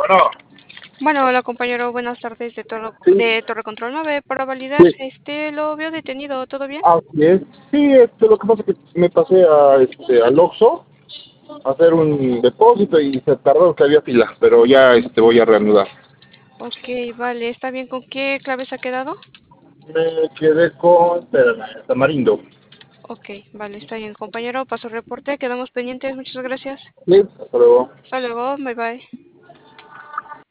Bueno, Bueno, hola compañero, buenas tardes sí, de Torre Control 9. Para validar, sí, lo veo detenido, ¿todo bien? así es. Sí, lo que pasa es que me pasé al Oxxo a hacer un depósito y se tardó que había fila, pero ya voy a reanudar. Ok, vale, ¿está bien? ¿Con qué claves ha quedado? Me quedé con, espérame, Tamarindo. Ok, vale, está bien compañero, paso reporte, quedamos pendientes, muchas gracias. Sí, hasta luego. Hasta luego, bye bye.